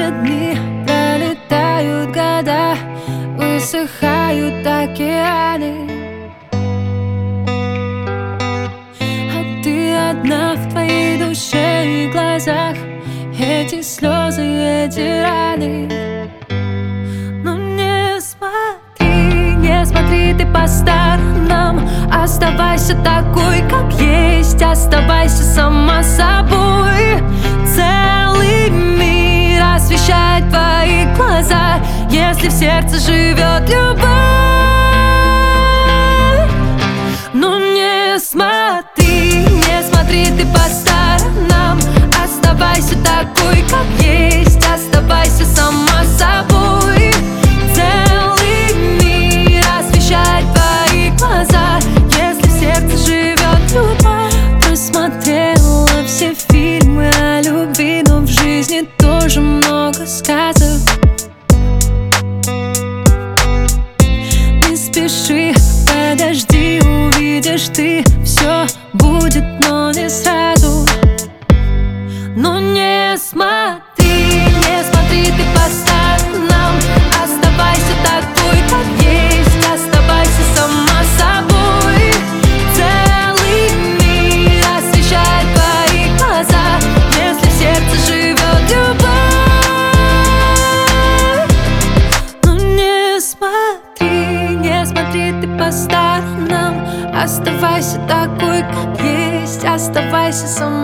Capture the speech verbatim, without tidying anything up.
дни, пролетают года, высыхают океаны, а ты одна в твоей душе и глазах. Эти слезы, эти раны. Но не смотри, не смотри ты по сторонам. Оставайся такой, как есть, оставайся сама собой. Целый мир освещает твои глаза, если в сердце живет любовь. Но не смотри, не смотри ты по сторонам. Оставайся такой, как есть, оставайся сама собой. Целый мир освещает твои глаза, если в сердце живет любовь. Просмотрела все фильмы о любви, но в жизни тоже много сказок. Не спеши, подожди, увидишь ты, все будет, но не сразу. Но не смотри, не смотри ты по сторонам. Оставайся такой, как есть, оставайся сама собой. Целый мир освещает твои глаза, если в сердце живет любовь. Но не смотри, не смотри ты по сторонам. Оставайся такой, как есть, оставайся сама